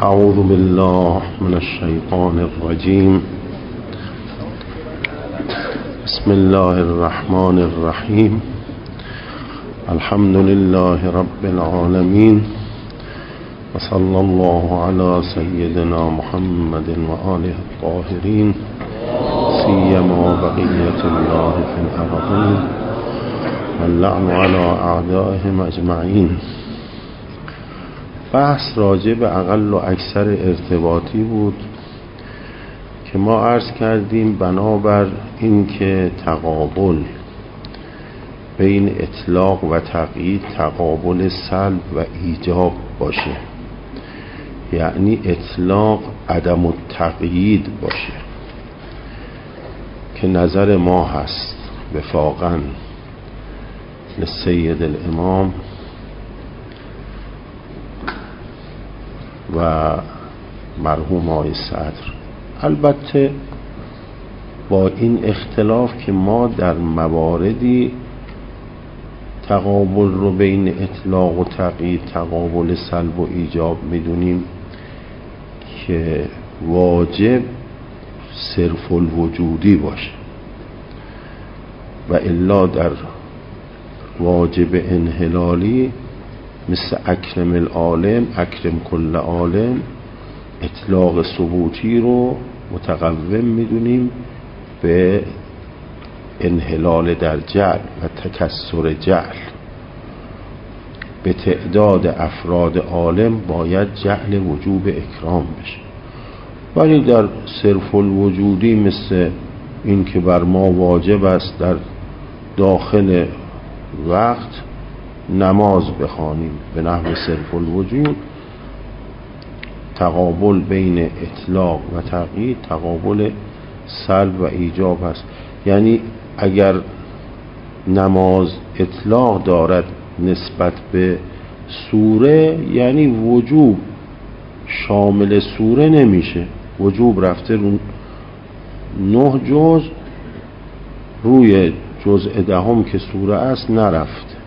اعوذ بالله من الشیطان الرجیم. بسم الله الرحمن الرحیم. الحمد لله رب العالمین و صلی الله علی سیدنا محمد و آله الطاهرین سیما بقیة الله فی الارضین و اللعن علی اعدائهم اجمعین. بحث راجع به اقل و اکثر ارتباطی بود که ما عرض کردیم بنابر این که تقابل بین اطلاق و تقیید تقابل سلب و ایجاب باشه، یعنی اطلاق عدم التقیید باشه که نظر ما هست وفاقاً لسید الامام و مرحوم آقای صدر. البته با این اختلاف که ما در مواردی تقابل رو بین اطلاق و تقیید تقابل سلب و ایجاب میدونیم که واجب صرف الوجودی باشه و الا در واجب انحلالی مثل اکرم العالم اکرم کل عالم اطلاق ثبوتی رو متقوم میدونیم به انحلال در جعل و تکسر جعل. به تعداد افراد عالم باید جعل وجوب اکرام بشه، ولی در صرف الوجودی مثل این که بر ما واجب است در داخل وقت نماز بخوانیم به نحو صرف الوجود، تقابل بین اطلاق و تقیید تقابل سلب و ایجاب است. یعنی اگر نماز اطلاق دارد نسبت به سوره، یعنی وجوب شامل سوره نمیشه، وجوب رفته رو 9 جز، روی جزء دهم که سوره است نرفته.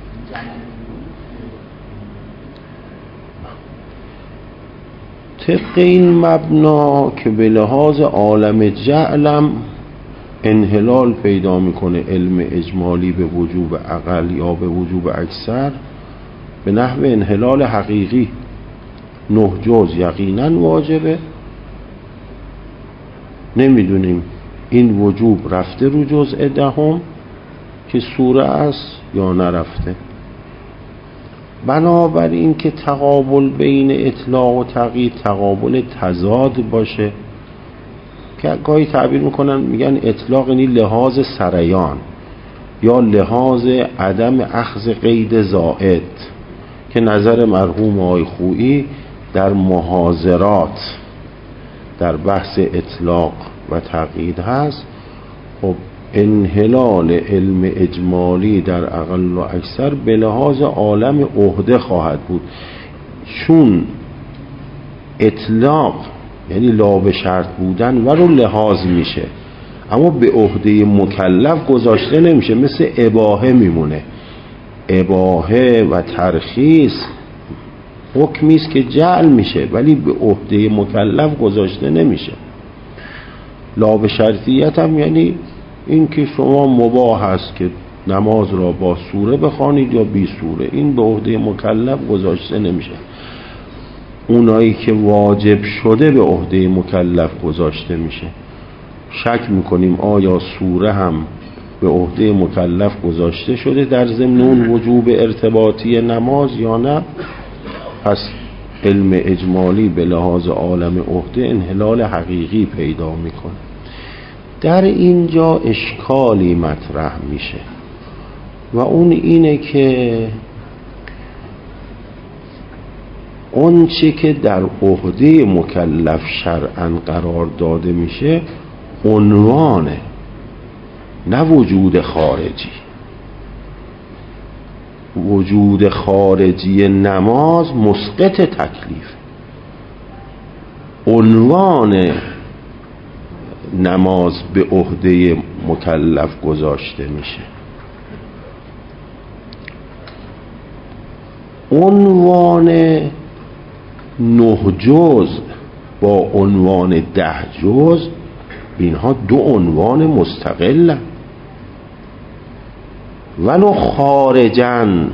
طبق این مبنا که به لحاظ عالم جعلم انحلال پیدا میکنه علم اجمالی به وجوب اقل یا به وجوب اکثر به نحو انحلال حقیقی 9 جز یقینا واجبه، نمیدونیم این وجوب رفته رو جزء دهم که سوره است یا نرفته. بنابراین که تقابل بین اطلاق و تقیید تقابل تضاد باشه، که گاهی تعبیر میکنن میگن اطلاق یعنی لحاظ سریان یا لحاظ عدم اخذ قید زائد، که نظر مرحوم آقای خویی در محاضرات در بحث اطلاق و تقیید هست. خب انحلال علم اجمالی در اقل و اکثر به لحاظ عالم عهده خواهد بود، چون اطلاق یعنی لا به شرط بودن و رو لحاظ میشه، اما به عهده مکلف گذاشته نمیشه، مثل اباحه میمونه. اباحه و ترخیص حکمیست که جعل میشه ولی به عهده مکلف گذاشته نمیشه. لا به شرطیت هم یعنی این که شما مباح است که نماز را با سوره بخوانید یا بی سوره، این به عهده مکلف گذاشته نمیشه. اونایی که واجب شده به عهده مکلف گذاشته میشه. شک میکنیم آیا سوره هم به عهده مکلف گذاشته شده در ضمن اون وجوب ارتباطی نماز یا نه. پس علم اجمالی به لحاظ عالم عهده انحلال حقیقی پیدا میکنه. در اینجا اشکالی مطرح میشه و اون اینه که اون چی که در عهده مکلف شرعاً قرار داده میشه عنوانه، نه وجود خارجی. وجود خارجی نماز مسقط تکلیف، عنوان نماز به عهده مکلف گذاشته میشه. عنوان 9 جز با عنوان 10 جز، اینها 2 عنوان مستقلن. ولو خارجن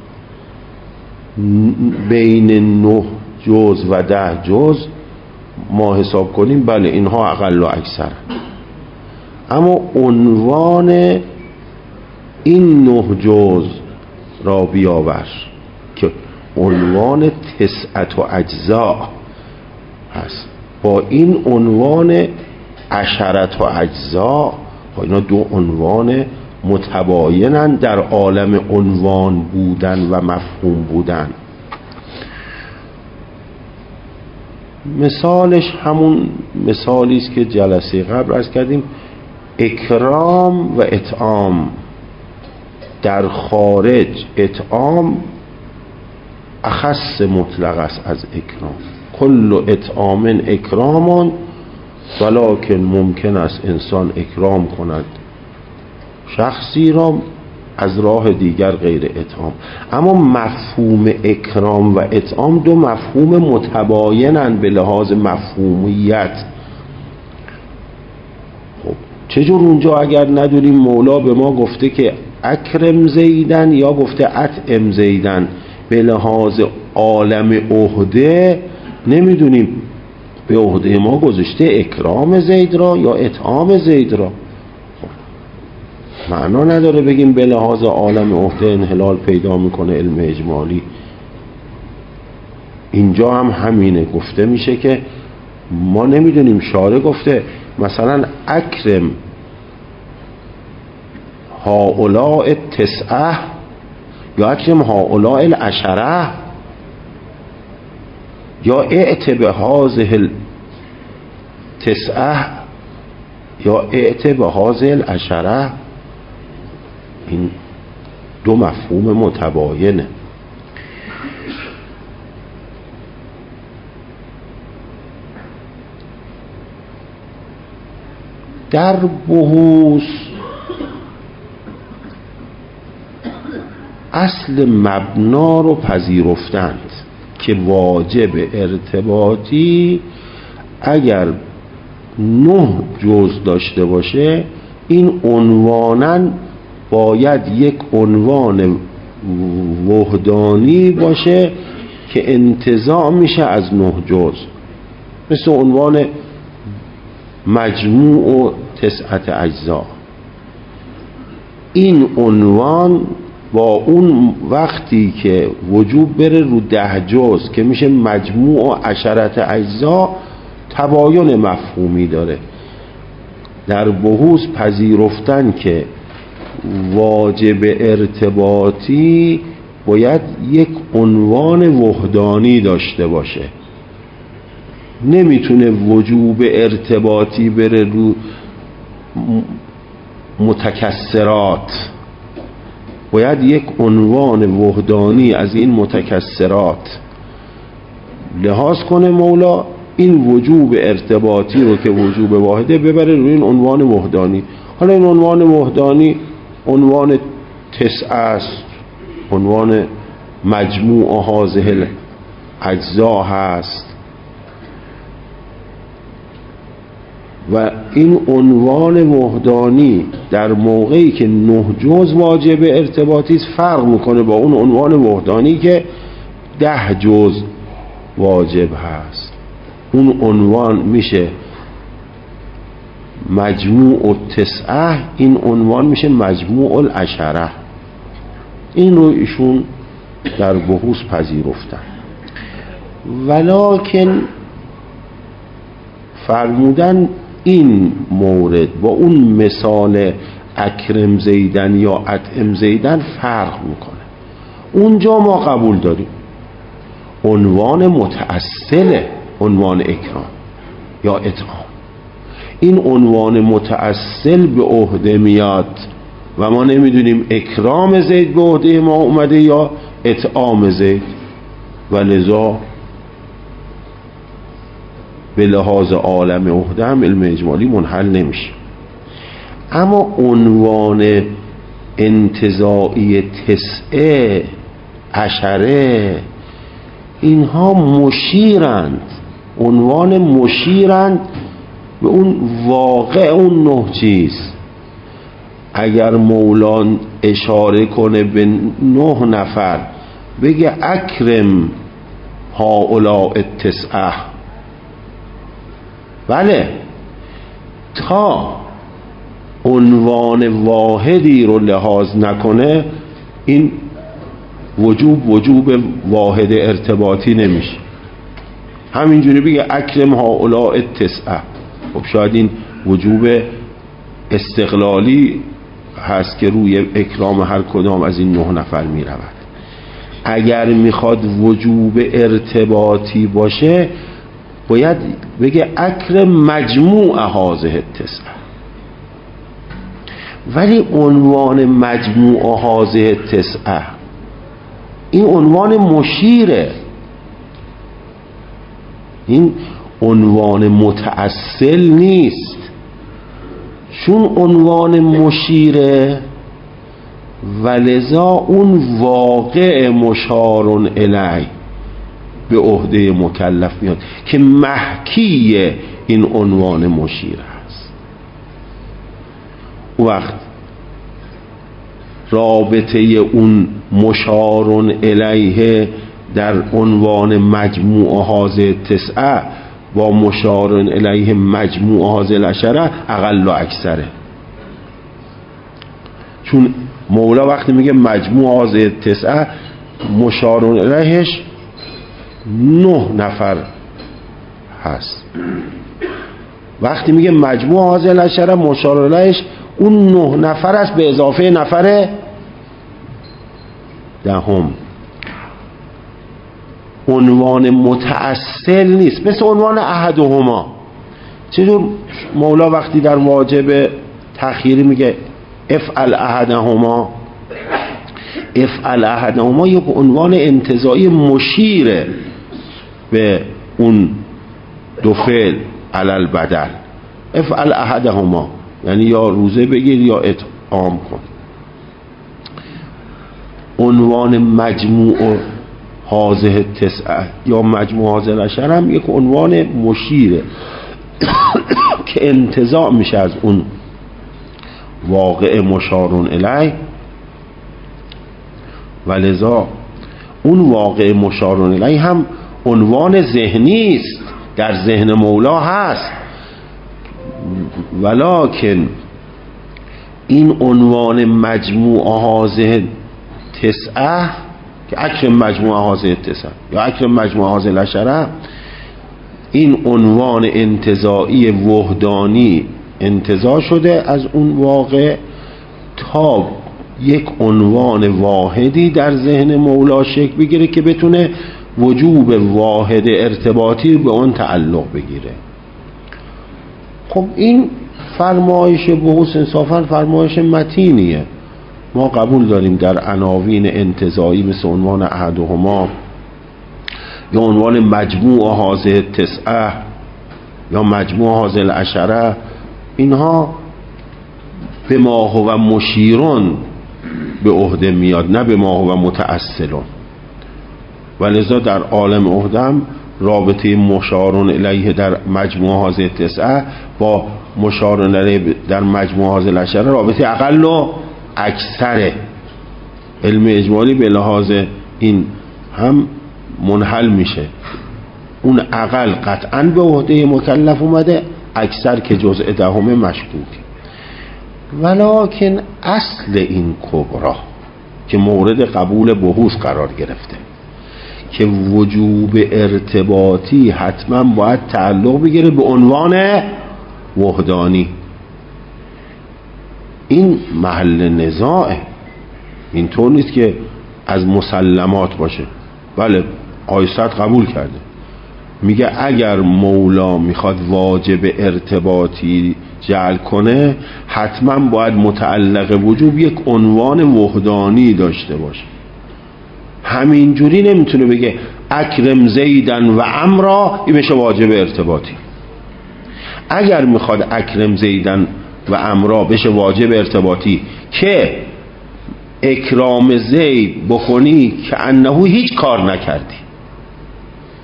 بین 9 جز و 10 جز ما حساب کنیم، بله اینها اقل و اکثر، اما عنوان این 9 جز را بیاور که عنوان 9 اجزا هست با این عنوان 10 اجزا، اینا 2 عنوان متباینن در عالم عنوان بودن و مفهوم بودن. مثالش همون مثالی است که جلسه قبل عرض کردیم، اکرام و اطعام. در خارج اطعام اخص مطلق است از اکرام، کل اطعام اکرامان، ولکن ممکن است انسان اکرام کند شخصی را از راه دیگر غیر اطعام. اما مفهوم اکرام و اطعام 2 مفهوم متباینن به لحاظ مفهومیت. خب چجور اونجا اگر ندونیم مولا به ما گفته که اکرم زیدن یا گفته اطعم زیدن، به لحاظ عالم عهده نمیدونیم به عهده ما گذاشته اکرام زید را یا اطعام زید را. معنا نداره بگیم به لحاظ عالم عهده انحلال پیدا میکنه علم اجمالی. اینجا هم همینه، گفته میشه که ما نمیدونیم، شارع گفته مثلا اکرم هؤلاء 9 یا اکرم هؤلاء 10 یا اعت به هذه 9 یا اعت به هذه 10. این 2 مفهوم متباینه. در بحوث اصل مبنا رو پذیرفتند که واجب ارتباطی اگر 9 جز داشته باشه، این عنواناً باید یک عنوان وحدانی باشه که انتزاع میشه از 9 جز، مثل عنوان مجموع و 9 اجزا. این عنوان با اون وقتی که وجوب بره رو 10 جز که میشه مجموع و 10 اجزا، تباین مفهومی داره. در بحوث پذیرفتن که واجب ارتباطی باید یک عنوان وحدانی داشته باشه، نمیتونه وجوب ارتباطی بره رو متکثرات، باید یک عنوان وحدانی از این متکثرات لحاظ کنه مولا، این وجوب ارتباطی رو که وجوب واحده ببره روی این عنوان وحدانی. حالا این عنوان وحدانی عنوان 9 است، عنوان مجموع هذه اجزا هست و این عنوان وحدانی در موقعی که 9 جز واجب ارتباطی است فرق میکنه با اون عنوان وحدانی که 10 جز واجب هست. اون عنوان میشه مجموع 9، این عنوان میشه مجموع 10. این رو ایشون در بحوث پذیرفتن. ولکن فرمودن این مورد با اون مثال اکرم زیدن یا اطعم زیدن فرق میکنه. اونجا ما قبول داریم عنوان متأصل عنوان اکرام یا اطعام، این عنوان متأصل به عهده میاد و ما نمیدونیم اکرام زید به عهده ما اومده یا اطعام زید، و لذا به لحاظ عالم عهده هم علم اجمالی منحل نمیشه. اما عنوان انتزاعی 9 10 اینها مشیرند، عنوان مشیرند به اون واقع اون 9 چیز. اگر مولان اشاره کنه به 9 نفر بگه اکرم هؤلاء التسعه، بله، تا عنوان واحدی رو لحاظ نکنه این وجوب واحد ارتباطی نمیشه. همینجوری بگه اکرم هؤلاء التسعه، خب شاید این وجوب استقلالی هست که روی اکرام هر کدام از این 9 نفر می رود. اگر میخواد وجوب ارتباطی باشه باید بگه اکرم مجموع هذه التسعه. ولی عنوان مجموع هذه التسعه این عنوان مشیره، این عنوان متأصل نیست. چون عنوان مشیره ولذا اون واقع مشار الیه به عهده مکلف میاد که محکی این عنوان مشیر هست. وقت رابطه اون مشار الیه در عنوان مجموع هذه التسعه با مشار الیه مجموع هذه العشره اقل و اکثره. چون مولا وقتی میگه مجموع هذه التسعه مشار الیهش 9 نفر هست، وقتی میگه مجموع هذه العشره مشار الیهش اون 9 نفر است به اضافه نفر دهم. عنوان متأصل نیست، مثل عنوان احدهما. چطور مولا وقتی در واجب تأخیری میگه افعل احدهما، افعل احدهما یک عنوان انتزاعی مشیره به اون 2 فعل علی البدل. افعل احدهما یعنی یا روزه بگیر یا اطعام کن. عنوان مجموع هذه التسعه یا مجموع هذه العشره هم یک عنوان مشیره که انتزاع میشه از اون واقع مشارون الیه، ولذا اون واقع مشارون الیه هم عنوان ذهنی است، در ذهن مولا هست، ولکن این عنوان مجموع هذه التسعه که اکرم مجموع هذه التسعه یا اکرم مجموع هذه العشره، این عنوان انتزاعی وحدانی انتزاع شده از اون واقع تا یک عنوان واحدی در ذهن مولا شکل بگیره که بتونه وجوب واحد ارتباطی به اون تعلق بگیره. خب این فرمایش بحوث انصافا فرمایش متینیه، ما قبول داریم در عناوین انتزاعی مثل عنوان احدهما یا عنوان مجموع هذه التسعه یا مجموع هذه العشره، اینها به ما هو مشیرون به عهده میاد، نه به ما هو متأصلون. ولذا در عالم عهدم رابطه مشارون الیه در مجموع هذه التسعه با مشارون الیه در مجموع هذه العشره رابطه اقل و اکثره. علم اجمالی به لحاظ این هم منحل میشه، اون اقل قطعا به عهده مکلف اومده، اکثر که جزء دهم مشکوک. ولکن اصل این کبرا که مورد قبول بحوث قرار گرفته که وجوب ارتباطی حتما باید تعلق بگیره به عنوان وحدانی، این محل نزاعه. اینطور نیست که از مسلمات باشه. بله آیسد قبول کرده، میگه اگر مولا میخواد واجب ارتباطی جعل کنه حتما باید متعلق وجوب یک عنوان وحدانی داشته باشه. همینجوری نمیتونه بگه اکرم زیدن و عمرا این بشه واجب ارتباطی. اگر میخواد اکرم زیدن و عمرا بشه واجب ارتباطی که اکرام زید بکنی که انه هیچ کار نکردی،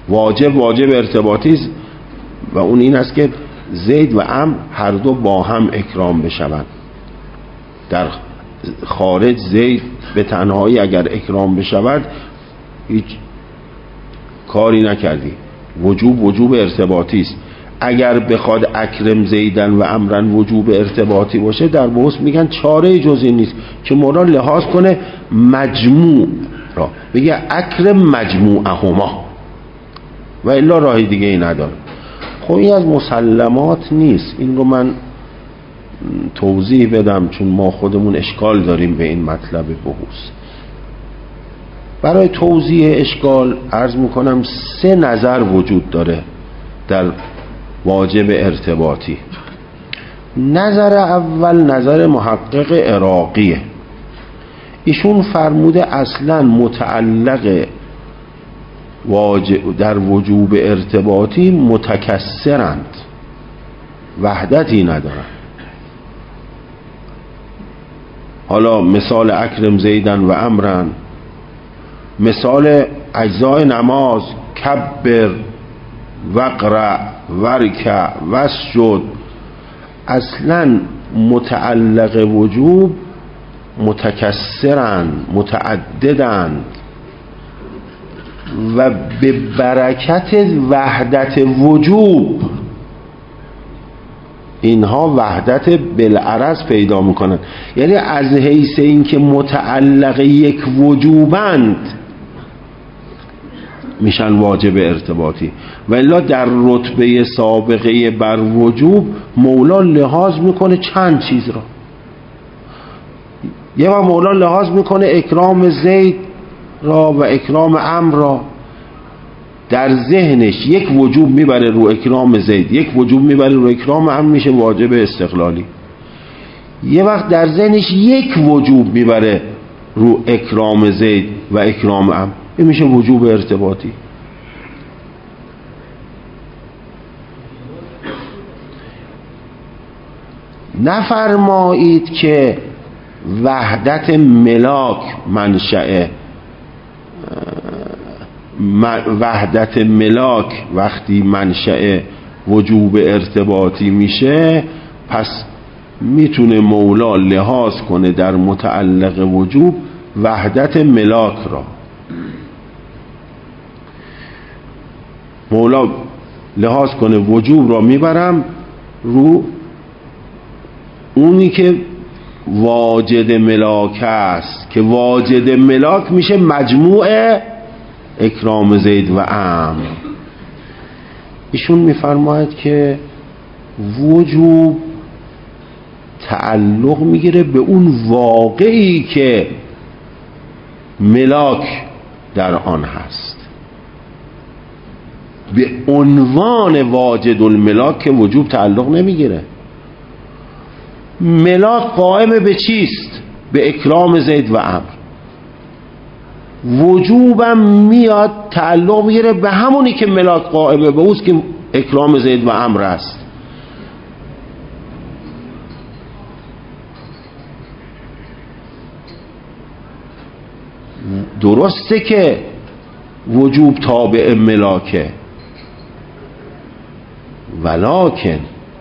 واجب ارتباطی است و اون این است که زید و عمرو هر دو با هم اکرام بشوند. در خارج زید به تنهایی اگر اکرام بشود هیچ کاری نکردی، وجوب ارتباطی است. اگر بخواد اکرم زیدن و عمرن وجوب ارتباطی باشه، در بحث میگن چاره جز این نیست که مراد لحاظ کنه مجموع را، بگه اکرم مجموعهما و الا راهی دیگه ای نداره. خب این از مسلمات نیست، این رو من توضیح بدم چون ما خودمون اشکال داریم به این مطلب بحث. برای توضیح اشکال عرض میکنم 3 نظر وجود داره در واجب ارتباطی. نظر اول نظر محقق عراقیه. ایشون فرموده اصلا متعلق در وجوب ارتباطی متکثرند، وحدتی ندارن. حالا مثال اکرم زیدن و عمرن، مثال اجزای نماز کبر وقرع ورکع وسجد، اصلا متعلق وجوب متکثرند، متعددند و به برکت وحدت وجوب اینها وحدت بالعرض پیدا میکنن. یعنی از حیث این که متعلق یک وجوبند میشن واجب ارتباطی، و الا در رتبه سابقه بر وجوب مولا لحاظ میکنه چند چیز را. یه وقت مولا لحاظ میکنه اکرام زید را و اکرام عمرو را، در ذهنش یک وجوب میبره رو اکرام زید، یک وجوب میبره رو اکرام عمرو، میشه واجب استقلالی. یه وقت در ذهنش یک وجوب میبره رو اکرام زید و اکرام عمرو، این میشه وجوب ارتباطی. نفرمایید که وحدت ملاک منشأ وحدت ملاک وقتی منشأ وجوب ارتباطی میشه، پس میتونه مولا لحاظ کنه در متعلق وجوب وحدت ملاک را. مولا لحاظ کنه وجوب را میبرم رو اونی که واجد ملاک است، که واجد ملاک میشه مجموع اکرام زید و عمرو. ایشون میفرماید که وجوب تعلق میگیره به اون واقعی که ملاک در آن هست. به عنوان واجد الملاک که وجوب تعلق نمیگیره. ملاک قائم به چیست؟ به اکرام زید و عمرو. وجوبم میاد تعلق میگیره به همونی که ملاک قائمه به اوست که اکرام زید و عمرو است. درسته که وجوب تابع ملاکه، ولکن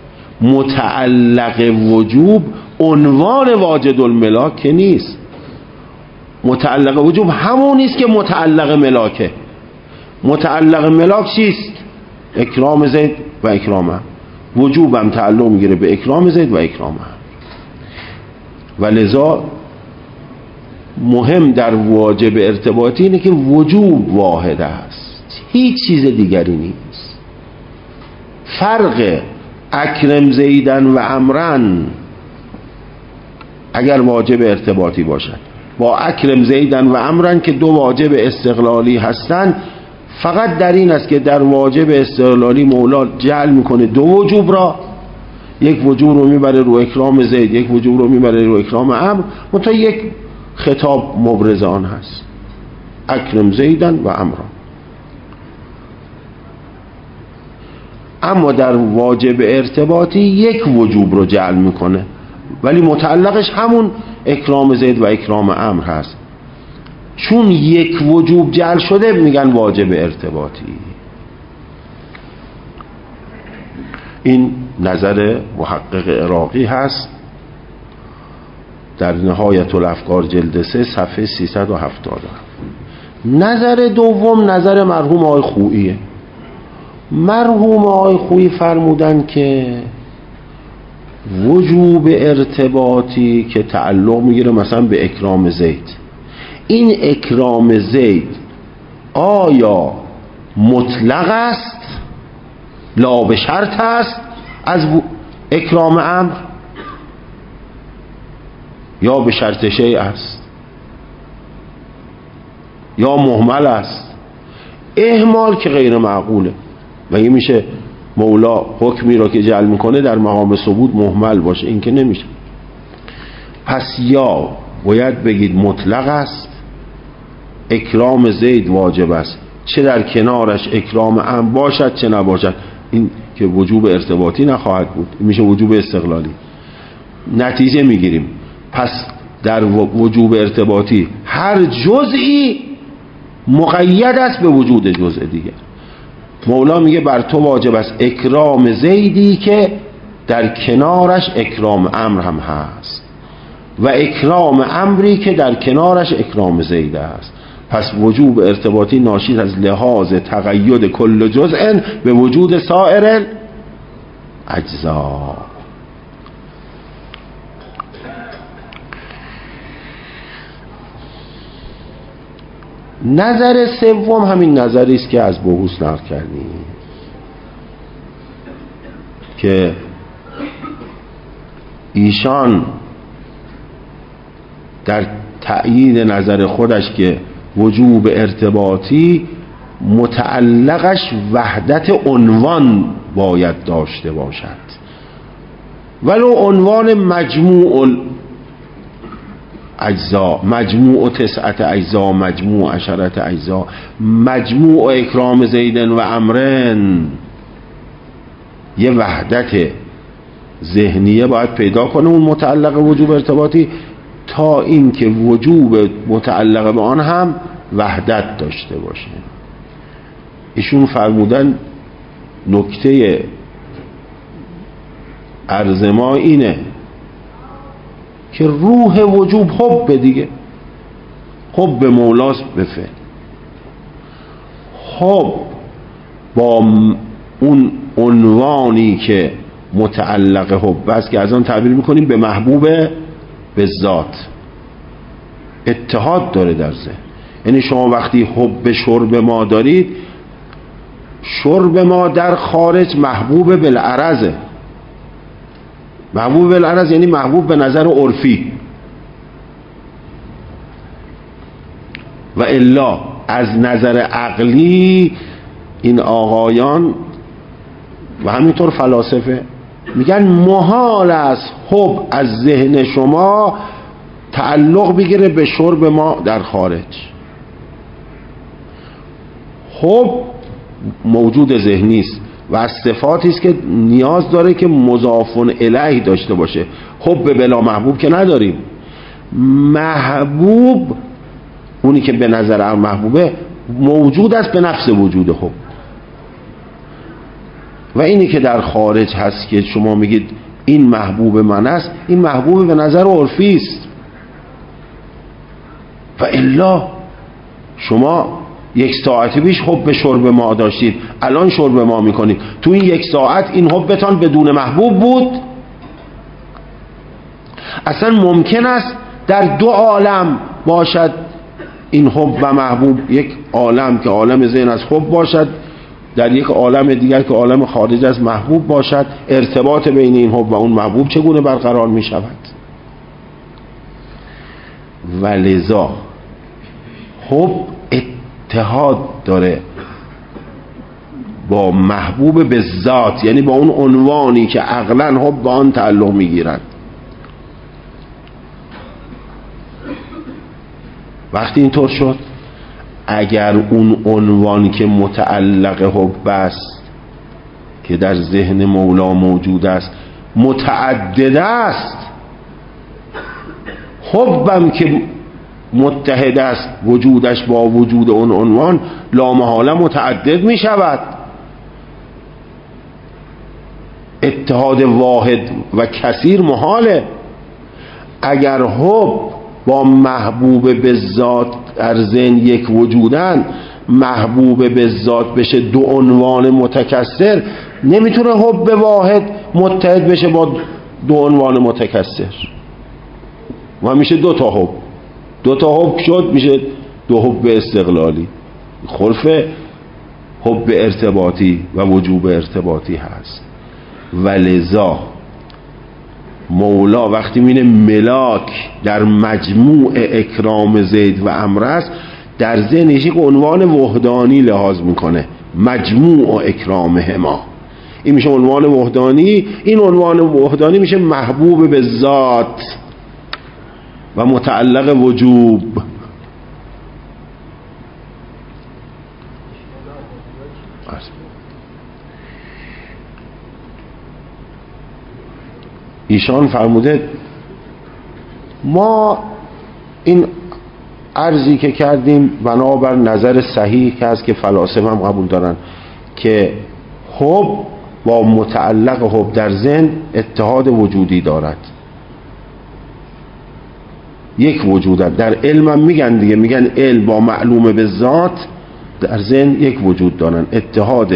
متعلق وجوب عنوان واجد الملاک نیست. متعلق وجوب همون نیست که متعلق ملاکه. متعلق ملاک چیست؟ اکرام زید و اکرام عمرو. وجوب هم تعلق میگیره به اکرام زید و اکرام عمرو. و لذا مهم در واجب ارتباطی اینه که وجوب واحد است، هیچ چیز دیگری نیست. فرق اکرم زیدن و عمرن اگر واجب ارتباطی باشد با اکرم زیدن و عمرن که دو واجب استقلالی هستند، فقط در این است که در واجب استقلالی مولا جعل میکنه دو وجوب را، یک وجوب رو میبره رو اکرام زید، یک وجوب رو میبره رو اکرام عمرو، منتها یک خطاب مبرز آن هست، اکرم زیدن و عمران. اما در واجب ارتباطی یک وجوب رو جعل میکنه ولی متعلقش همون اکرام زید و اکرام عمرو هست. چون یک وجوب جعل شده میگن واجب ارتباطی. این نظر محقق عراقی هست در نهایت الافکار جلد 3 صفحه 370. نظر دوم نظر مرحوم آقای خوئیه. مرحوم آقای خوئی فرمودن که وجوب ارتباطی که تعلق میگیره مثلا به اکرام زید، این اکرام زید آیا مطلق است لا به شرط است از اکرام امر یا به شرط شیء است یا مهمل است؟ اهمال که غیر معقوله. مگه میشه مولا حکمی را که جعل میکنه در مقام ثبوت مهمل باشه؟ این که نمیشه. پس یا باید بگید مطلق است، اکرام زید واجب است، چه در کنارش اکرام امر باشد چه نباشد. این که وجوب ارتباطی نخواهد بود، این میشه وجوب استقلالی. نتیجه میگیریم پس در وجوب ارتباطی هر جزئی مقید است به وجود جزء دیگر. مولا میگه بر تو واجب است اکرام زیدی که در کنارش اکرام امر هم هست و اکرام امری که در کنارش اکرام زید است. پس وجوب ارتباطی ناشی از لحاظ تقید کل جزء به وجود سایر اجزا. نظر سوم همین نظری است که از بحوث نقل کردیم که ایشان در تأیید نظر خودش که وجوب ارتباطی متعلقش وحدت عنوان باید داشته باشد، ولو عنوان مجموع اجزا، مجموع 9 اجزا، مجموع 10 اجزا، مجموع اکرام زیدن و امرن، یه وحدت ذهنیه باید پیدا کنه اون متعلق وجوب ارتباطی، تا این که وجوب متعلق به آن هم وحدت داشته باشه. ایشون فرمودن نکته عرض ما اینه که روح وجوب حب دیگه، حب مولاست به فعل. حب با اون عنوانی که متعلق حب است که از آن تعبیر میکنیم به محبوب به ذات، اتحاد داره در ذهن. یعنی شما وقتی حب شرب ما دارید، شرب ما در خارج محبوب بالعرضه. محبوب بالعرض یعنی محبوب به نظر عرفی، و الا از نظر عقلی این آقایان و همینطور فلاسفه میگن محال است حب از ذهن شما تعلق بگیره به شرب ما در خارج. حب موجود ذهنی است و از صفاتی است که نیاز داره که مضاف الیه داشته باشه. حب بلا محبوب که نداریم. محبوب اونی که به نظر محبوبه موجود است به نفس وجود حب، و اینی که در خارج هست که شما میگید این محبوب من است، این محبوب به نظر عرفی است. و الا شما 1 ساعت پیش حب شرب ما داشتید، الان شرب ما میکنید، تو این 1 ساعت این حبتان بدون محبوب بود؟ اصلا ممکن است در 2 عالم باشد این حب و محبوب. یک عالم که عالم ذهن از حب باشد، در یک عالم دیگر که عالم خارج از محبوب باشد. ارتباط بین این حب و اون محبوب چگونه برقرار می شود؟ ولذا حب اتحاد داره با محبوب به ذات، یعنی با اون عنوانی که عقلا حب به آن تعلق می گیرد. وقتی اینطور شد، اگر اون عنوان که متعلق حب است که در ذهن مولا موجود است متعدد است، حبم که متحد است وجودش با وجود اون عنوان، لامحاله متعدد می شود. اتحاد واحد و کثیر محاله. اگر حب با محبوب به ذات در ذهن یک وجودن، محبوب به ذات بشه دو عنوان متکثر، نمیتونه حب واحد متحد بشه با دو عنوان متکثر و میشه دو تا حب. دو تا حب شد میشه دو حب استقلالی. خلف حب ارتباطی و وجوب ارتباطی هست. ولذا مولا وقتی میره ملاک در مجموع اکرام زید و عمرو است، در ذهنش یک عنوان وحدانی لحاظ میکنه، مجموع اکرامهما. این میشه عنوان وحدانی. این عنوان وحدانی میشه محبوب به ذات و متعلق وجوب. ایشان فرموده ما این عرضی که کردیم بنابر نظر صحیح که هست که فلاسفه هم قبول دارن که حب با متعلق حب در ذهن اتحاد وجودی دارد، یک وجود. در علم هم میگن دیگه، میگن علم با معلوم به ذات در ذهن یک وجود دارن، اتحاد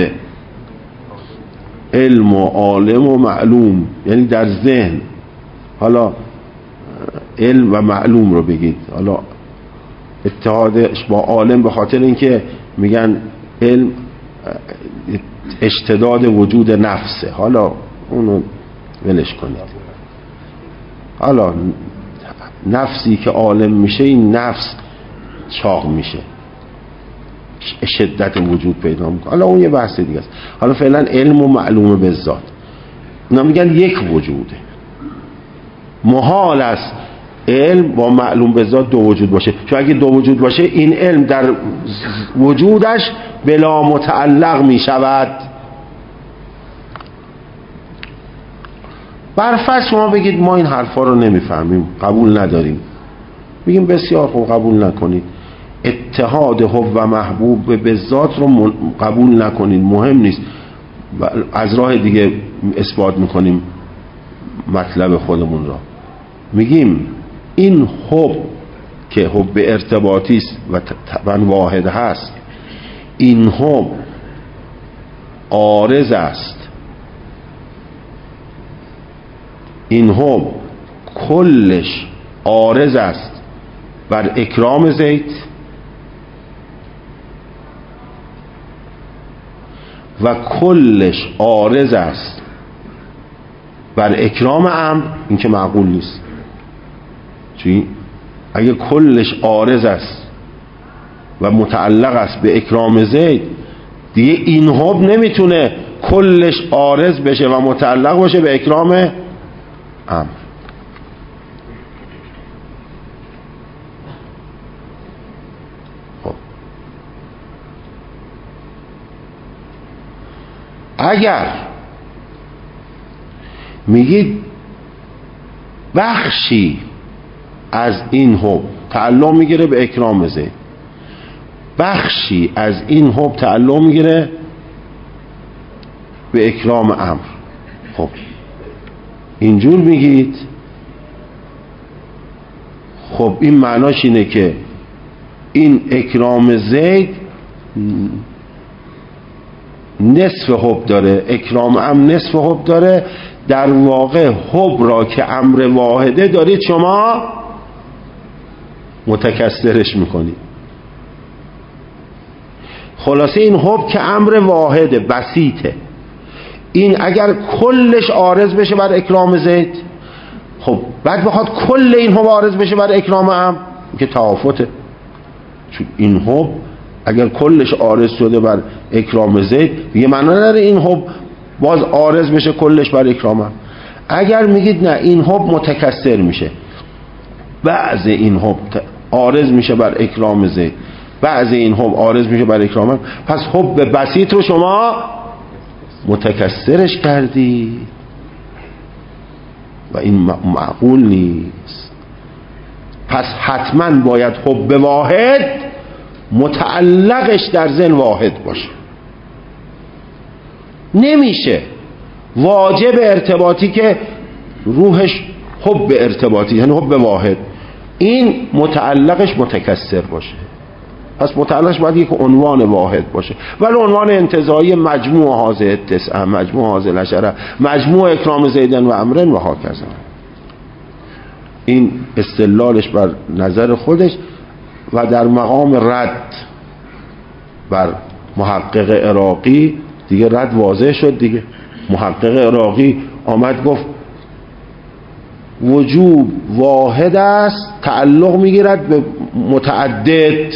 علم و عالم و معلوم، یعنی در ذهن. حالا علم و معلوم رو بگید، حالا اتحادش با عالم به خاطر اینکه میگن علم اشتداد وجود نفسه، حالا اونو ولش کنید. حالا نفسی که عالم میشه، این نفس چاق میشه، شدت وجود پیدا میکنه، حالا اون یه بحث دیگه است. حالا فعلا علم و معلوم به ذات، اونا میگن یک وجوده. محال است علم با معلوم به ذات دو وجود باشه، چون اگه دو وجود باشه این علم در وجودش بلا متعلق میشود. برفرض شما بگید ما این حرفا رو نمیفهمیم، قبول نداریم، میگیم بسیار خوب، قبول نکنید. اتحاد حب و محبوب به ذات رو قبول نکنید، مهم نیست، از راه دیگه اثبات میکنیم مطلب خودمون را. میگیم این حب که حب ارتباطی است و طبعا واحد هست، این حب عارض است، این حب کلش عارض است بر اکرام زید و کلش عارض است بر اکرام عمرو. این که معقول نیست، چی؟ اگه کلش عارض است و متعلق است به اکرام زید، دیگه این حب نمیتونه کلش عارض بشه و متعلق باشه به اکرام عمرو. اگر میگید بخشی از این حب تعلق میگیره به اکرام زید، بخشی از این حب تعلق میگیره به اکرام عمرو، خب اینجور میگید، خب این معناش اینه که این اکرام زید نصف حب داره، اکرام عمرو نصف حب داره. در واقع حب را که امر واحده دارید شما متکثرش میکنید. خلاصه این حب که امر واحده، بسیطه، این اگر کلش عارض بشه بر اکرام زید، خب بعد بخواد کل این حب عارض بشه بر اکرام عمرو، که تفاوته. چون این حب اگر کلش عارض شده بر اکرام زید، دیگه معنی نداره این حب باز عارض بشه کلش بر اکرام عمرو. اگر میگید نه این حب متکثر میشه، بعض این حب عارض میشه بر اکرام زید، بعض این حب عارض میشه بر اکرام عمرو، پس حب بسیط رو شما متکثرش کردی و این معقول نیست. پس حتما باید حب واحد متعلقش در ذهن واحد باشه. نمیشه واجب ارتباطی که روحش حب ارتباطی، یعنی حب واحد، این متعلقش متکثر باشه. پس متعلقش باید یک عنوان واحد باشه، ولی عنوان انتزاعی مجموع هذه التسعه، مجموع هذه العشره، مجموع اکرام زیدن و عمرن و هاکذا. این استدلالش بر نظر خودش و در مقام رد بر محقق عراقی دیگه رد واضح شد دیگه. محقق عراقی آمد گفت وجوب واحد است، تعلق میگیرد به متعدد.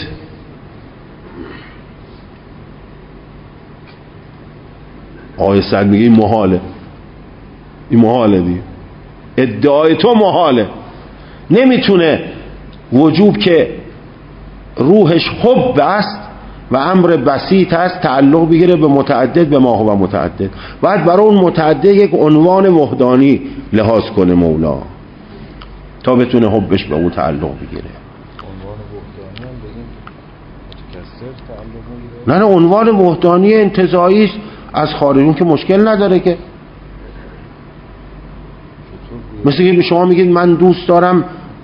آقای سعد میگه این محاله، این محاله دیگه، ادعای تو محاله. نمیتونه وجوب که روحش حب است و امر بسیط است تعلق بگیره به متعدد، به ما هو متعدد. باید برای اون متعدد یک عنوان وحدانی لحاظ کنه مولا تا بتونه حبش به اون تعلق بگیره. عنوان وحدانی هم بگیم متکثر تعلق میگیره؟ نه عنوان وحدانی انتزاعی است از خارجون که مشکل نداره که. مثل که شما میگید من دوست دارم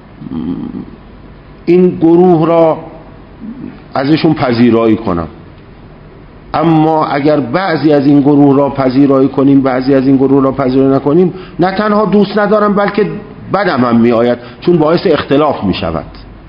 این گروه را ازشون پذیرایی کنم، اما اگر بعضی از این گروه را پذیرایی کنیم بعضی از این گروه را پذیرایی نکنیم، نه تنها دوست ندارم بلکه بدم هم می آید، چون باعث اختلاف می شود،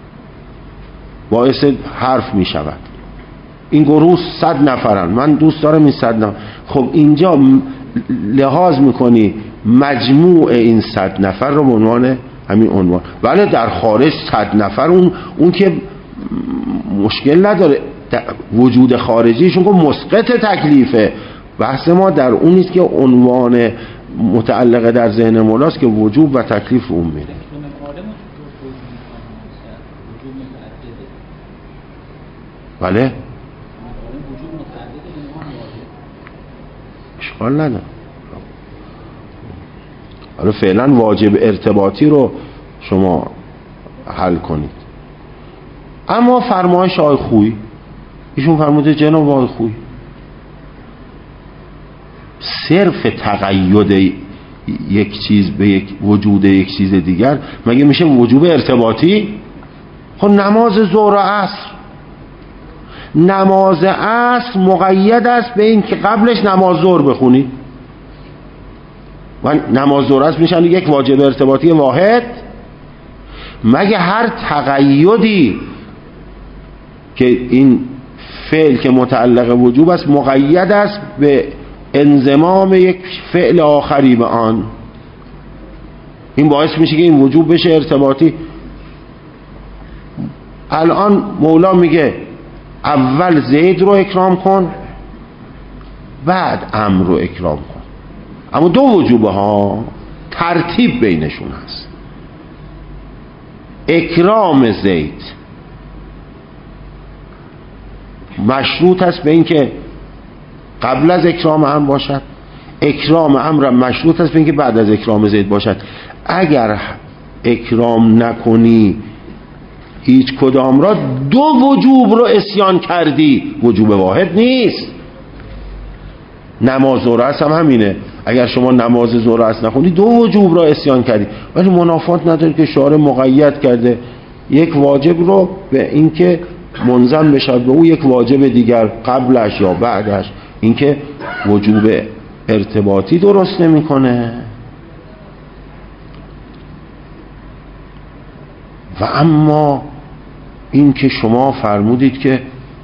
باعث حرف می شود. این گروه 100 نفرن، من دوست دارم این 100 نفر. خب اینجا لحاظ میکنی مجموع این 100 نفر رو به عنوان همین عنوان. بله در خارج 100 نفر اون که مشکل نداره، وجود خارجیشون که مسقط تکلیفه. بحث ما در اون نیست که عنوان متعلقه در ذهن مولاست که وجوب و تکلیف اون میره. بله اشکال نداره. حالا فعلا واجب ارتباطی رو شما حل کنید. اما فرمایش آقای خویی، ایشون فرموده جناب آقای خویی صرف تقید یک چیز به یک وجود یک چیز دیگر مگه میشه وجوب ارتباطی؟ خب نماز ظهر و عصر، نماز عصر مقید است به این که قبلش نماز ظهر بخونی و نماز ظهر است میشن یک واجب ارتباطی واحد. مگه هر تقیدی که این فعل که متعلق وجوب است مقید است به انضمام یک فعل آخری به آن، این باعث میشه که این وجوب بشه ارتباطی؟ الان مولا میگه اول زید رو اکرام کن بعد عمرو رو اکرام کن، اما دو وجوبه ها ترتیب بینشون هست. اکرام زید مشروط است به این که قبل از اکرام عمرو باشد، اکرام عمرو مشروط است به این که بعد از اکرام زید باشد. اگر اکرام نکنی هیچ کدام را دو وجوب رو عصیان کردی، وجوب واحد نیست. نماز ظهر هم همینه، اگر شما نماز ظهر نخوندی دو وجوب را عصیان کردی. ولی منافات نداره که شارع مقید کرده یک واجب رو به اینکه منضم بشد به او یک واجب دیگر قبلش یا بعدش، اینکه وجوب ارتباطی درست نمیکنه. و اما این که شما فرمودید که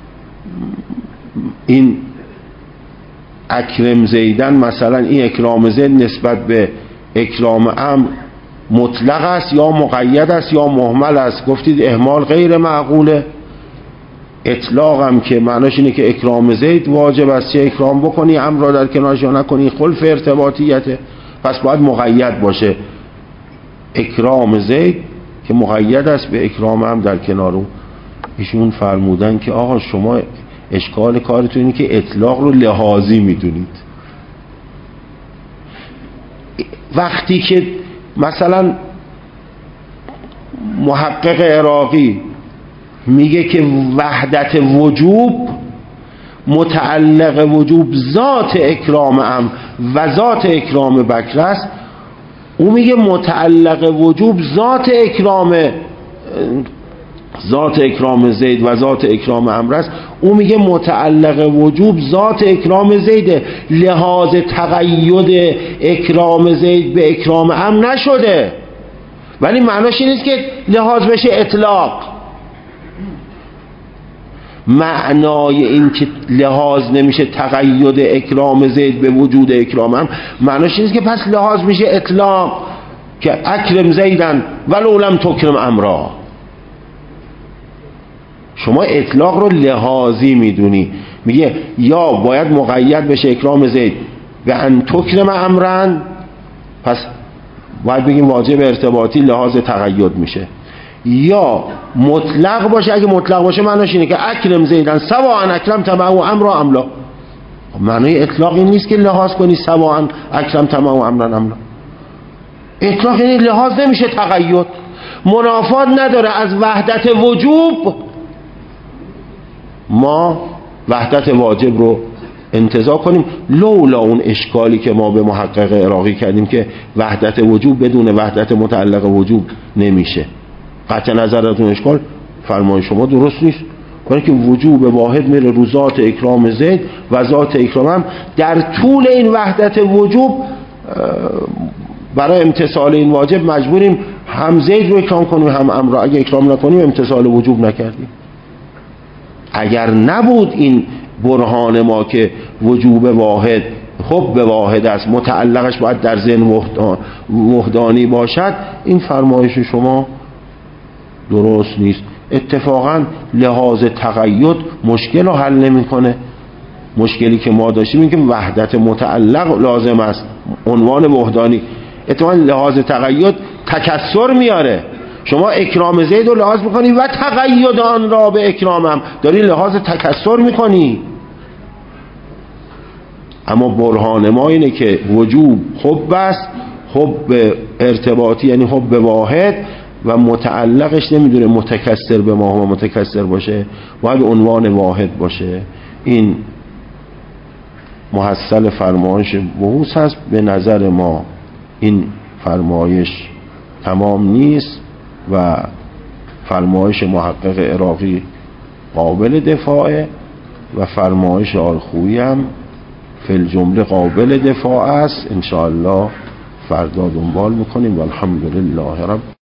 این اکرم زیدن، مثلا این اکرام زید نسبت به اکرام عمرو مطلق است یا مقید است یا مهمل است، گفتید اهمال غیر معقوله. اطلاق هم که معناش اینه که اکرام زید واجب است چه اکرام بکنی عمرو را در کنارش یا نکنی، خلف ارتباطیته، پس باید مقید باشه. اکرام زید که مقید است به اکرام هم در کنار اون. ایشون فرمودن که آقا شما اشکال کارتون اینه که اطلاق رو لحاظی میدونید. وقتی که مثلا محقق عراقی میگه که وحدت وجوب متعلق وجوب ذات اکرام هم و ذات اکرام بکر است، او میگه متعلق وجوب ذات اکرام زید و ذات اکرام عمرو است. او میگه متعلق وجوب ذات اکرام زید، لحاظ تقید اکرام زید به اکرام عمرو نشده، ولی معناش این نیست که لحاظ بشه اطلاق. معنای این که لحاظ نمیشه تقید اکرام زید به وجود اکرام عمرو، معناش این نیست که پس لحاظ میشه اطلاق که اکرم زیدن ولو لم تکرم عمرو. شما اطلاق رو لحاظی میدونی، میگه یا باید مقید بشه اکرام زید به ان تکرم عمرو، پس باید بگیم واجب ارتباطی لحاظ تقید میشه، یا مطلق باشه. اگه مطلق باشه معناش اینه که اکرم زیدن سواء اکرمت معه عمرو ام لا. معنای اطلاق این نیست که لحاظ کنی سواء اکرمت معه عمرو ام لا. اطلاق یعنی لحاظ نمیشه تقید، منافات نداره از وحدت وجوب. ما وحدت واجب رو انتزاع کنیم، لولا اون اشکالی که ما به محقق عراقی کردیم که وحدت وجوب بدون وحدت متعلق وجوب نمیشه. قطع نظر از اون اشکال فرمای شما درست نیست، برای که وجوب واحد میره رو ذات اکرام زید و ذات اکرام هم. در طول این وحدت وجوب برای امتثال این واجب مجبوریم هم زید رو اکرام کنیم هم عمرو. اگه اکرام نکنیم امتثال وجوب نکردیم. اگر نبود این برهان ما که وجوب واحد خب به واحد است، متعلقش باید در ذهن وحدانی باشد، این فرمایش شما درست نیست. اتفاقا لحاظ تقید مشکل رو حل نمیکنه. مشکلی که ما داشتیم این که وحدت متعلق لازم است، عنوان وحدانی. اتفاقا لحاظ تقید تکسر میاره. شما اکرام زید رو لحاظ میکنی و تقید آن را به اکرامم، داری لحاظ تکسر میکنی. اما برهان ما اینه که وجوب حب است، حب ارتباطی یعنی حب واحد، و متعلقش نمیدونه متکسر به ما هم متکسر باشه، باید عنوان واحد باشه. این محصل فرمایش بحوث هست. به نظر ما این فرمایش تمام نیست و فرمایش محقق عراقی قابل دفاعه و فرمایش آلخویی هم فی الجمله قابل دفاع است. انشاءالله فردا دنبال میکنیم و الحمدلله رب